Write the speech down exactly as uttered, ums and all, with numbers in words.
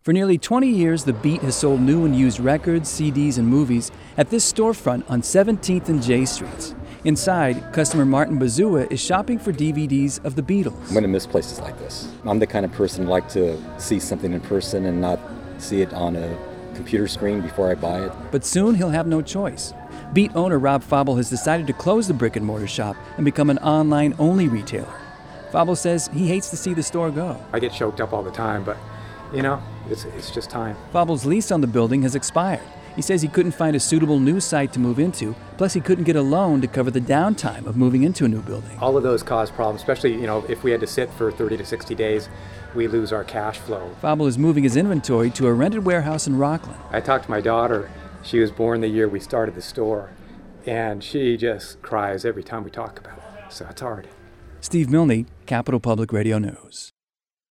For nearly twenty years, The Beat has sold new and used records, C Ds, and movies at this storefront on seventeenth and J Streets. Inside, customer Martin Bazua is shopping for D V Ds of the Beatles. I'm going to miss places like this. I'm the kind of person who like to see something in person and not see it on a computer screen before I buy it. But soon he'll have no choice. Beat owner Rob Fauble has decided to close the brick-and-mortar shop and become an online-only retailer. Fauble says he hates to see the store go. I get choked up all the time, but, you know, it's, it's just time. Fauble's lease on the building has expired. He says he couldn't find a suitable new site to move into, plus he couldn't get a loan to cover the downtime of moving into a new building. All of those cause problems, especially, you know, if we had to sit for thirty to sixty days, we lose our cash flow. Fauble is moving his inventory to a rented warehouse in Rockland. I talked to my daughter. She was born the year we started the store, and she just cries every time we talk about it, so it's hard. Steve Milne, Capital Public Radio News.